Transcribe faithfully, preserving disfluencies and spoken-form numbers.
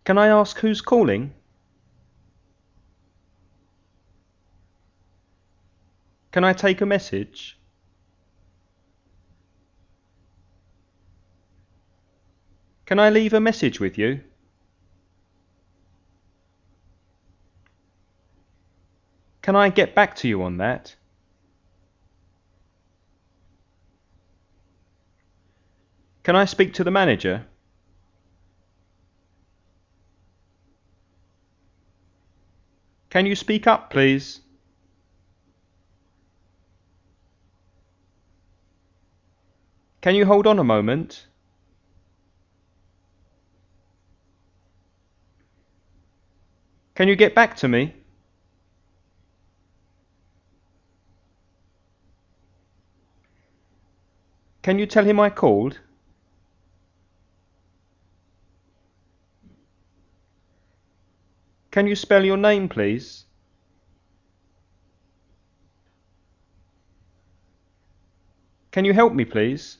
Can I ask who's calling? Can I take a message? Can I leave a message with you? Can I get back to you on that? Can I speak to the manager? Can you speak up, please? Can you hold on a moment? Can you get back to me? Can you tell him I called? Can you spell your name, please? Can you help me, please?